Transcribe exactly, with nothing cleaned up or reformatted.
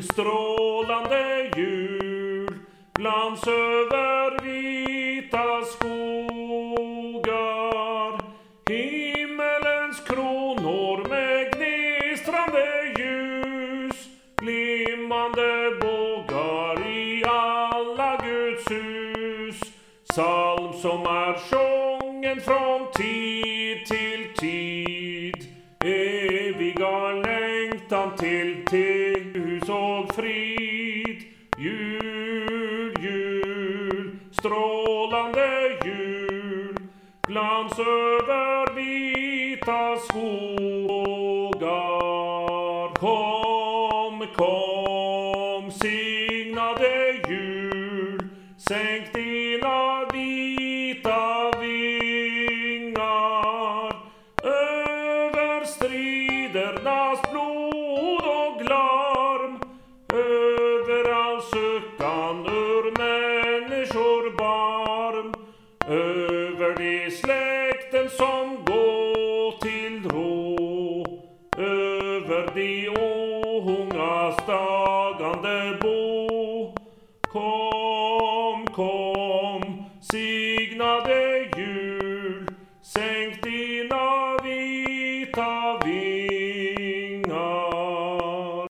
strålande jul, glans över vita skogar, himmelens kronor med gnistrande ljus, glimmande bågar i alla Guds hus, psalm som är sjungen från tid till tid, eviga längtan till hus och frid. Jul, jul, strålande jul, glans över vita skogar. Kom, kom, signade jul, sänk dina vita vingar över stridernas blod och larm, över all sökan ur människor barm, över de släkten som går till ro, över de ångas dagande bo. Kom, kom, signade